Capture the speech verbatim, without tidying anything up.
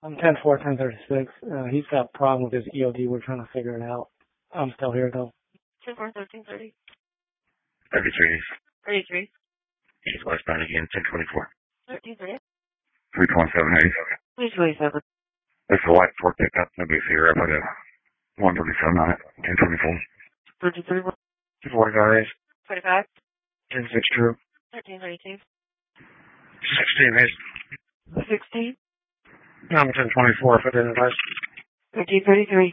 I'm ten four, ten thirty-six. Uh, he's got a problem with his E O D. We're trying to figure it out. I'm still here, though. ten four, thirteen thirty. thirty-three. thirty-three. East westbound again, ten twenty-four. thirteen thirty. three twenty-seven eighty. three twenty-seven. This is a white Ford pickup. Nobody see her. I put a one thirty-seven on it. ten twenty-four. thirty-three. two forty-five. twenty-five. ten six true. thirteen thirty-two. sixteen eight. sixteen. I'm ten twenty-four if I didn't advise. thirteen thirty-three.